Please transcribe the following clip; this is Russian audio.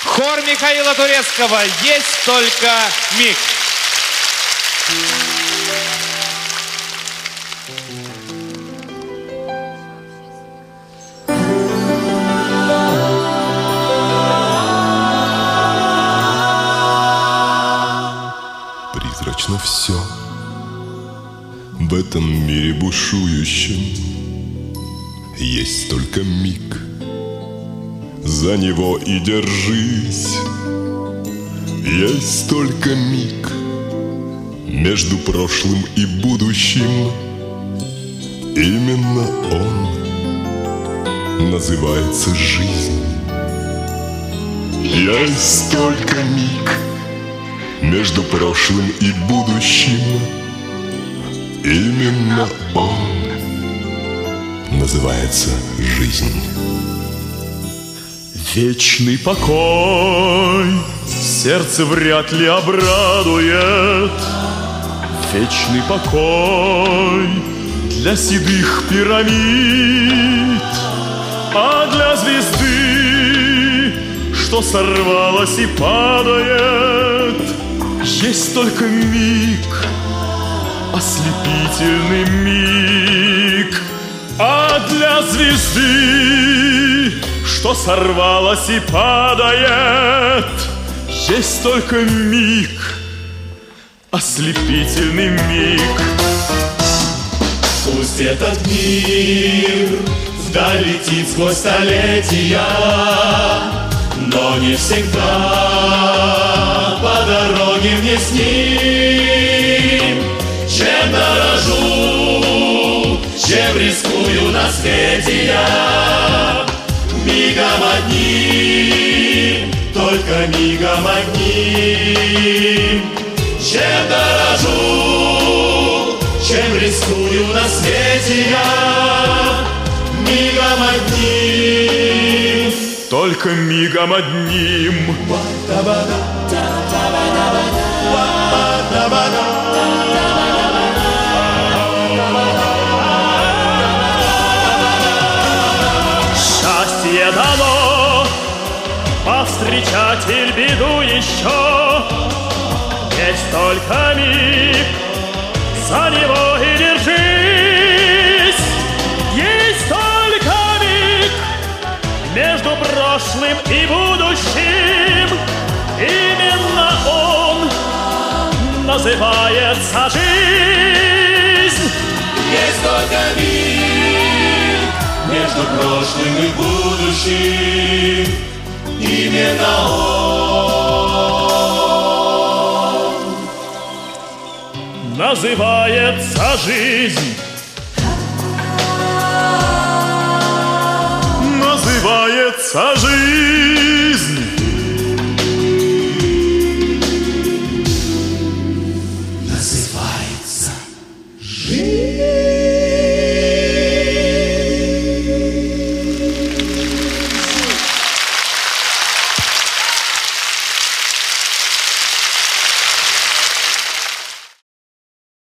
Хор Михаила Турецкого «Есть только миг». Призрачно все в этом мире бушующем. Есть только миг, за него и держись. Есть только миг между прошлым и будущим. Именно он называется жизнь. Есть только миг между прошлым и будущим. Именно он называется жизнь. Вечный покой сердце вряд ли обрадует. Вечный покой для седых пирамид, а для звезды, что сорвалась и падает, есть только миг, ослепительный миг. А для звезды, что сорвалась и падает, есть только миг, ослепительный миг. Пусть этот мир вдаль летит сквозь столетия, но не всегда по дороге мне с ним. Чем дорожу, чем рискую на свете я, мигом одним, только мигом одним. Чем дорожу, чем рискую на свете я, мигом одним, только мигом одним. Счастье дано повстречать или беду еще. Есть только миг, за него и держись. Есть только миг между прошлым и будущим. Именно он называется жизнь. Есть только миг между прошлым и будущим. Именно он называется жизнь. Называется жизнь.